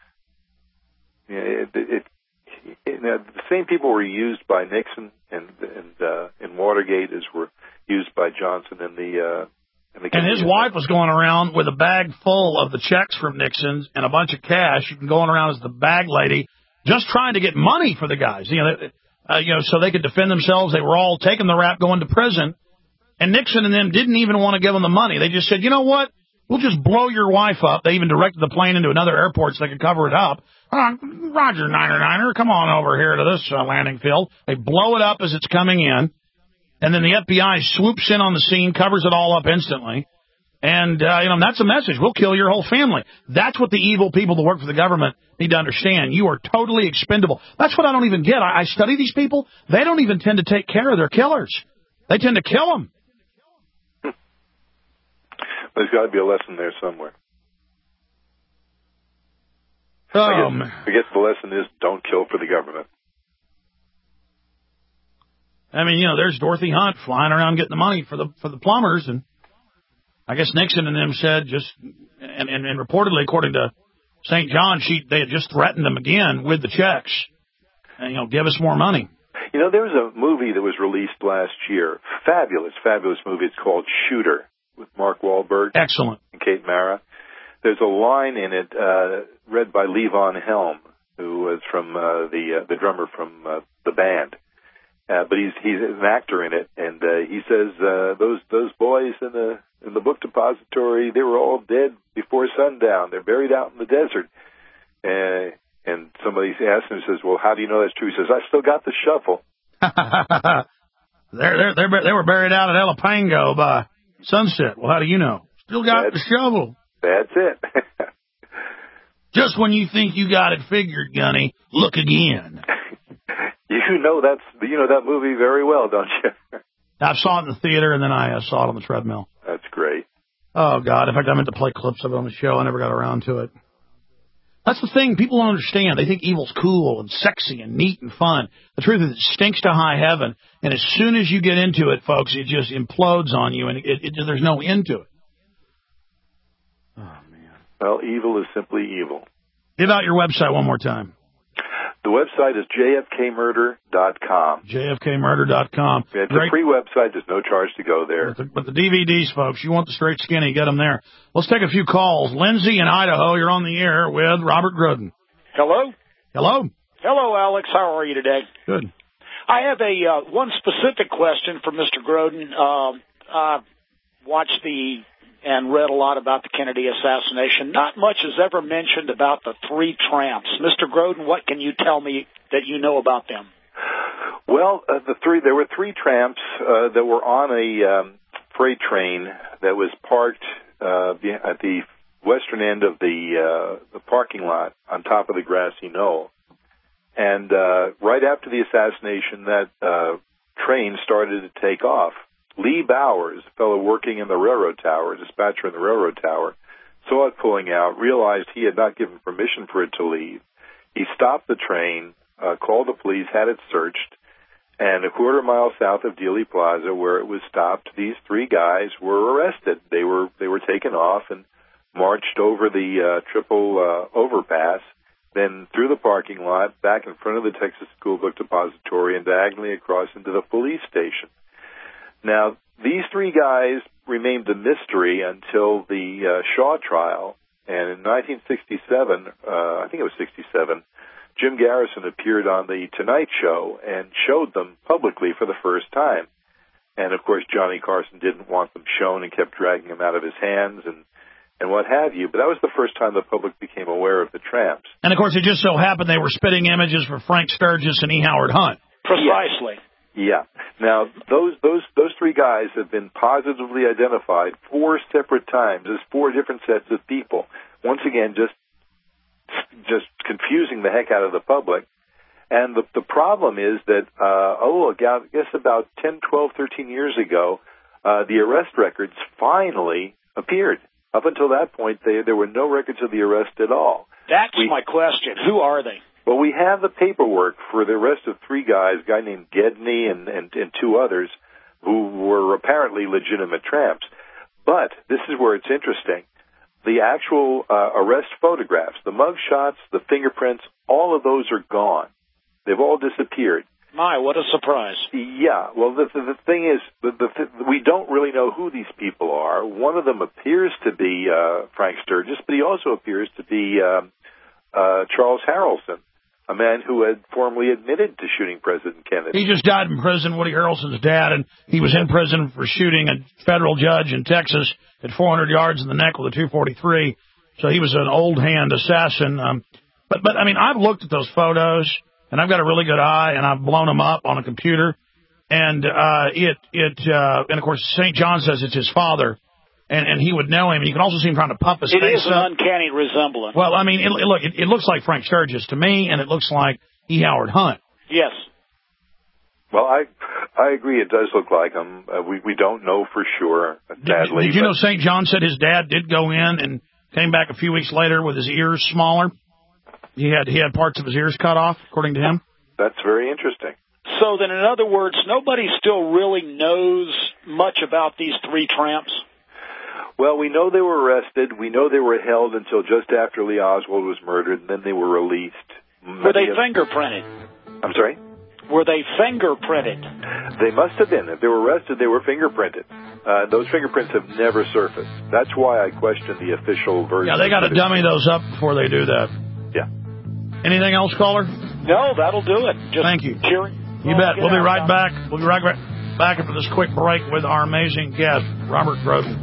The same people were used by Nixon and in Watergate as were used by Johnson in the and his wife was going around with a bag full of the checks from Nixon and a bunch of cash, and going around as the bag lady, just trying to get money for the guys. You know, so they could defend themselves. They were all taking the rap, going to prison, and Nixon and them didn't even want to give them the money. They just said, you know what? We'll just blow your wife up. They even directed the plane into another airport so they could cover it up. Roger, Niner, come on over here to this landing field. They blow it up as it's coming in, and then the FBI swoops in on the scene, covers it all up instantly. And, that's a message. We'll kill your whole family. That's what the evil people that work for the government need to understand. You are totally expendable. That's what I don't even get. I study these people. They don't even tend to take care of their killers. They tend to kill them. There's got to be a lesson there somewhere. I guess the lesson is don't kill for the government. I mean, there's Dorothy Hunt flying around getting the money for the plumbers, and I guess Nixon and them said and reportedly, according to St. John, they had just threatened them again with the checks, and give us more money. There was a movie that was released last year, fabulous movie. It's called Shooter with Mark Wahlberg, excellent, and Kate Mara. There's a line in it read by Levon Helm, who was from the drummer from the band. But he's an actor in it, and he says those boys in the book depository, they were all dead before sundown. They're buried out in the desert. And somebody asks him, says, "Well, how do you know that's true?" He says, "I still got the shovel." They were buried out at Elapango by sunset. Well, how do you know? Still got the shovel. That's it. Just when you think you got it figured, Gunny, look again. You know that movie very well, don't you? I saw it in the theater, and then I saw it on the treadmill. That's great. Oh, God. In fact, I meant to play clips of it on the show. I never got around to it. That's the thing. People don't understand. They think evil's cool and sexy and neat and fun. The truth is it stinks to high heaven, and as soon as you get into it, folks, it just implodes on you, and there's no end to it. Oh, man. Well, evil is simply evil. Give out your website one more time. The website is jfkmurder.com. jfkmurder.com. It's a free website. There's no charge to go there. But the DVDs, folks, you want the straight skinny, get them there. Let's take a few calls. Lindsay in Idaho, you're on the air with Robert Groden. Hello? Hello? Hello, Alex. How are you today? Good. I have one specific question for Mr. Groden. I watched and read a lot about the Kennedy assassination. Not much is ever mentioned about the three tramps. Mr. Groden, what can you tell me that you know about them? Well, there were three tramps that were on a freight train that was parked at the western end of the parking lot on top of the grassy knoll. And right after the assassination, that train started to take off. Lee Bowers, a fellow working in the railroad tower, dispatcher in the railroad tower, saw it pulling out, realized he had not given permission for it to leave. He stopped the train, called the police, had it searched, and a quarter mile south of Dealey Plaza, where it was stopped, these three guys were arrested. They were taken off and marched over the triple overpass, then through the parking lot, back in front of the Texas School Book Depository, and diagonally across into the police station. Now, these three guys remained a mystery until the Shaw trial, and in 1967, I think it was 67, Jim Garrison appeared on the Tonight Show and showed them publicly for the first time. And, of course, Johnny Carson didn't want them shown and kept dragging them out of his hands and what have you. But that was the first time the public became aware of the tramps. And, of course, it just so happened they were spitting images for Frank Sturgis and E. Howard Hunt. Precisely. Yeah. Now, those three guys have been positively identified 4 separate times as 4 different sets of people. Once again, just confusing the heck out of the public. And the problem is that, I guess about 10, 12, 13 years ago, the arrest records finally appeared. Up until that point, there were no records of the arrest at all. That's my question. Who are they? Well, we have the paperwork for the arrest of 3 guys, a guy named Gedney and 2 others, who were apparently legitimate tramps. But this is where it's interesting. The actual arrest photographs, the mug shots, the fingerprints, all of those are gone. They've all disappeared. My, what a surprise. Yeah, well, the thing is, we don't really know who these people are. One of them appears to be Frank Sturgis, but he also appears to be Charles Harrelson, a man who had formally admitted to shooting President Kennedy. He just died in prison, Woody Harrelson's dad, and he was in prison for shooting a federal judge in Texas at 400 yards in the neck with a .243. So he was an old hand assassin. But I mean, I've looked at those photos, and I've got a really good eye, and I've blown them up on a computer. And and of course, St. John says it's his father, and he would know him. You can also see him trying to pump his face up. It is an uncanny resemblance. Well, I mean, it looks like Frank Sturgis to me, and it looks like E. Howard Hunt. Yes. Well, I agree. It does look like him. We don't know for sure, sadly. Did you know St. John said his dad did go in and came back a few weeks later with his ears smaller? He had parts of his ears cut off, according to him. That's very interesting. So then, in other words, nobody still really knows much about these three tramps? Well, we know they were arrested. We know they were held until just after Lee Oswald was murdered, and then they were released. Were they fingerprinted? I'm sorry? Were they fingerprinted? They must have been. If they were arrested, they were fingerprinted. Those fingerprints have never surfaced. That's why I question the official version. Yeah, they got to dummy those up before they do that. Yeah. Anything else, caller? No, that'll do it. Just Thank you. Cheering. You bet. We'll be right back. We'll be right back after this quick break with our amazing guest, Robert Groden.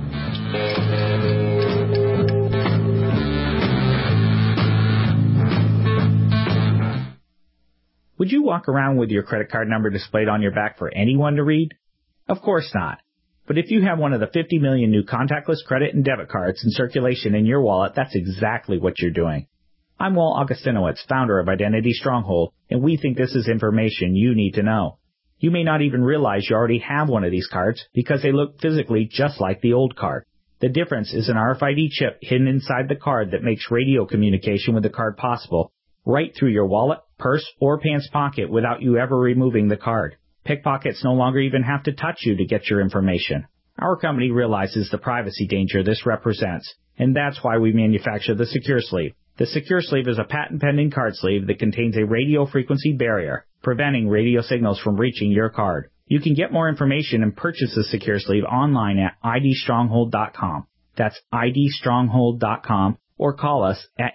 Would you walk around with your credit card number displayed on your back for anyone to read? Of course not. But if you have one of the 50 million new contactless credit and debit cards in circulation in your wallet, that's exactly what you're doing. I'm Walt Augustinowicz, founder of Identity Stronghold, and we think this is information you need to know. You may not even realize you already have one of these cards because they look physically just like the old card. The difference is an RFID chip hidden inside the card that makes radio communication with the card possible, right through your wallet, purse, or pants pocket without you ever removing the card. Pickpockets no longer even have to touch you to get your information. Our company realizes the privacy danger this represents, and that's why we manufacture the Secure Sleeve. The Secure Sleeve is a patent-pending card sleeve that contains a radio frequency barrier, preventing radio signals from reaching your card. You can get more information and purchase the Secure Sleeve online at idstronghold.com. That's idstronghold.com, or call us at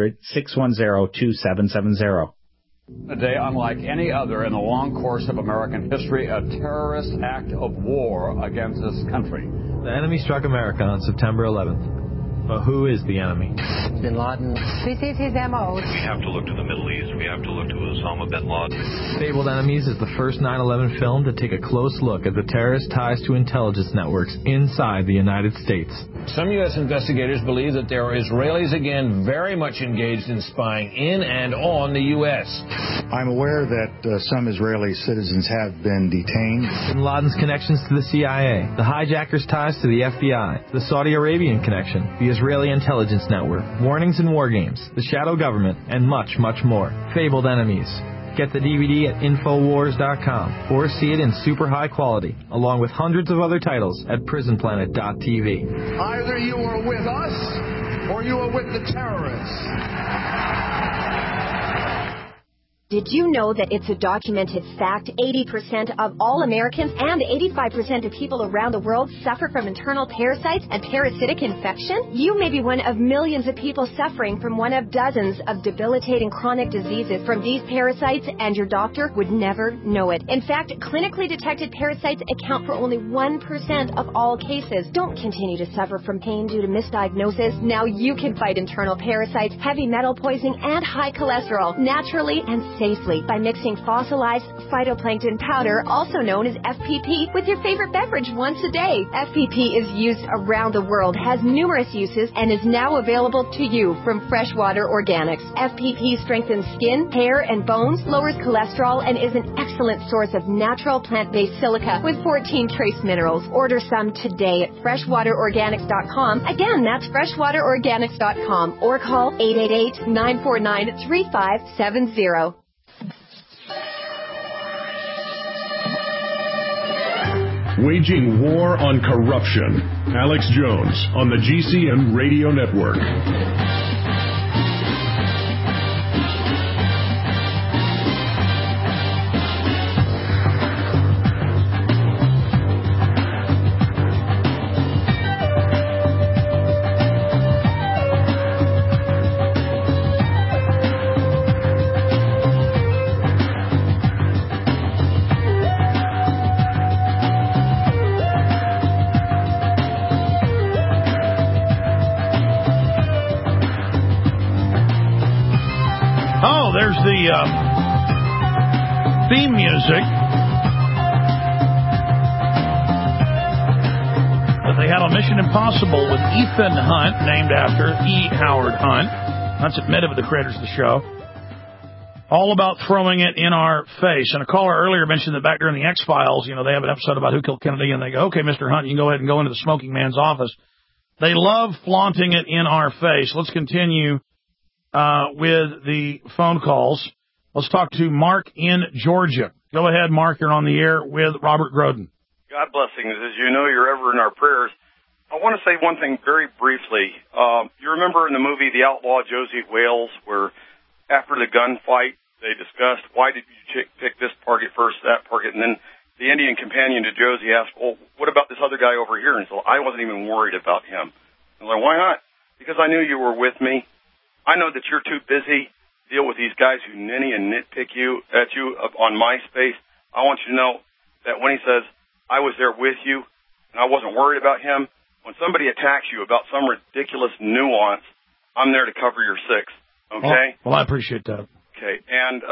800-610-2770. A day unlike any other in the long course of American history, a terrorist act of war against this country. The enemy struck America on September 11th. But who is the enemy? Bin Laden. This is his MO. We have to look to the Middle East. We have to look to Osama bin Laden. Fabled Enemies is the first 9/11 film to take a close look at the terrorist ties to intelligence networks inside the United States. Some U.S. investigators believe that there are Israelis again very much engaged in spying in and on the U.S. I'm aware that some Israeli citizens have been detained. Bin Laden's connections to the CIA, the hijackers' ties to the FBI, the Saudi Arabian connection, the Israeli intelligence network, warnings in war games, the shadow government, and much, much more. Fabled Enemies. Get the DVD at Infowars.com or see it in super high quality, along with hundreds of other titles at PrisonPlanet.tv. Either you are with us or you are with the terrorists. Did you know that it's a documented fact 80% of all Americans and 85% of people around the world suffer from internal parasites and parasitic infection? You may be one of millions of people suffering from one of dozens of debilitating chronic diseases from these parasites, and your doctor would never know it. In fact, clinically detected parasites account for only 1% of all cases. Don't continue to suffer from pain due to misdiagnosis. Now you can fight internal parasites, heavy metal poisoning, and high cholesterol naturally and safely by mixing fossilized phytoplankton powder, also known as FPP, with your favorite beverage once a day. FPP is used around the world, has numerous uses, and is now available to you from Freshwater Organics. FPP strengthens skin, hair, and bones, lowers cholesterol, and is an excellent source of natural plant-based silica with 14 trace minerals. Order some today at freshwaterorganics.com. Again, that's freshwaterorganics.com, or call 888-949-3570. Waging war on corruption. Alex Jones on the GCN Radio Network. Oh, there's the theme music. That they had on Mission Impossible with Ethan Hunt, named after E. Howard Hunt. That's admitted with the creators of the show. All about throwing it in our face. And a caller earlier mentioned that back during the X-Files, you know, they have an episode about who killed Kennedy, and they go, okay, Mr. Hunt, you can go ahead and go into the smoking man's office. They love flaunting it in our face. Let's continue with the phone calls. Let's talk to Mark in Georgia. Go ahead, Mark. You're on the air with Robert Groden. God blessings. As you know, you're ever in our prayers. I want to say one thing very briefly. You remember in the movie The Outlaw Josie Wales, where after the gunfight, they discussed why did you pick this target first, that target, and then the Indian companion to Josie asked, well, what about this other guy over here? And so I wasn't even worried about him. I was like, why not? Because I knew you were with me. I know that you're too busy to deal with these guys who ninny and nitpick at you on MySpace. I want you to know that when he says, I was there with you, and I wasn't worried about him, when somebody attacks you about some ridiculous nuance, I'm there to cover your six. Okay? Well, I appreciate that. Okay, and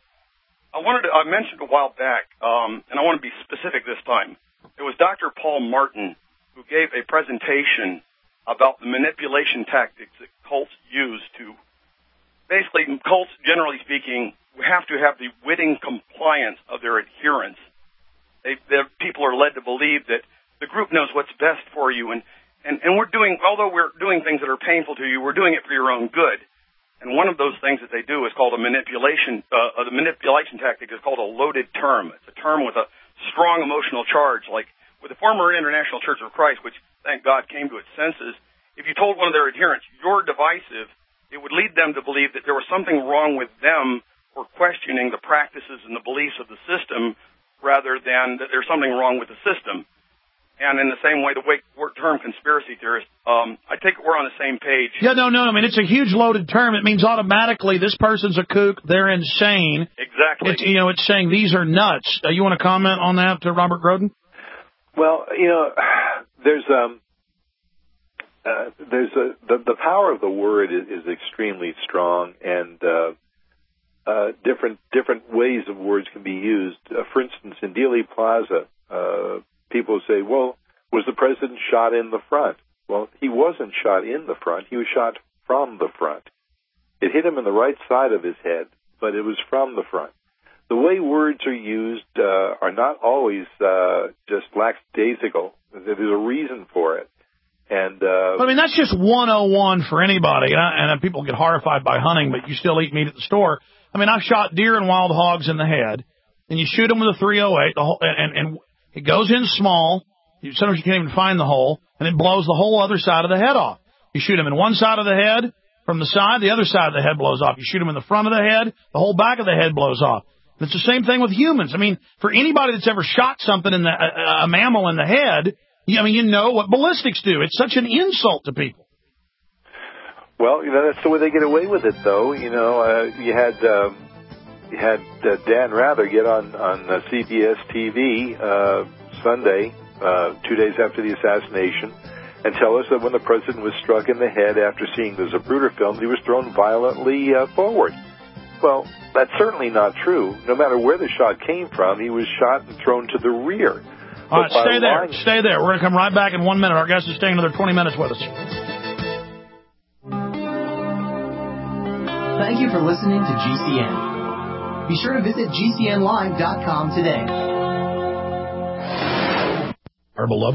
I mentioned a while back, and I want to be specific this time. It was Dr. Paul Martin who gave a presentation about the manipulation tactics that cults use to, basically, cults, generally speaking, have to have the witting compliance of their adherents. People are led to believe that the group knows what's best for you, and we're doing, although we're doing things that are painful to you, we're doing it for your own good. And one of those things that they do is called a manipulation. The manipulation tactic is called a loaded term. It's a term with a strong emotional charge. Like with the former International Church of Christ, which thank God came to its senses, if you told one of their adherents you're divisive, it would lead them to believe that there was something wrong with them for questioning the practices and the beliefs of the system, rather than that there's something wrong with the system. And in the same way, the term conspiracy theorist, I take it we're on the same page. Yeah, no. I mean, it's a huge loaded term. It means automatically this person's a kook. They're insane. Exactly. It's saying these are nuts. You want to comment on that, Robert Groden? Well, there's the power of the word is extremely strong, and different ways of words can be used. For instance, in Dealey Plaza, people say, well, was the president shot in the front? Well, he wasn't shot in the front. He was shot from the front. It hit him in the right side of his head, but it was from the front. The way words are used are not always just lackadaisical. There's a reason for it. And I mean, that's just 101 for anybody. And people get horrified by hunting, but you still eat meat at the store. I mean, I've shot deer and wild hogs in the head, and you shoot them with a .308, and it goes in small. Sometimes you can't even find the hole, and it blows the whole other side of the head off. You shoot them in one side of the head from the side, the other side of the head blows off. You shoot them in the front of the head, the whole back of the head blows off. It's the same thing with humans. I mean, for anybody that's ever shot something in a mammal in the head, you know what ballistics do. It's such an insult to people. Well, that's the way they get away with it, though. You had Dan Rather get on CBS TV Sunday, 2 days after the assassination, and tell us that when the president was struck in the head after seeing the Zapruder film, he was thrown violently forward. Well, that's certainly not true. No matter where the shot came from, he was shot and thrown to the rear. All right, stay there. We're going to come right back in 1 minute. Our guest is staying another 20 minutes with us. Thank you for listening to GCN. Be sure to visit GCNlive.com today. Our beloved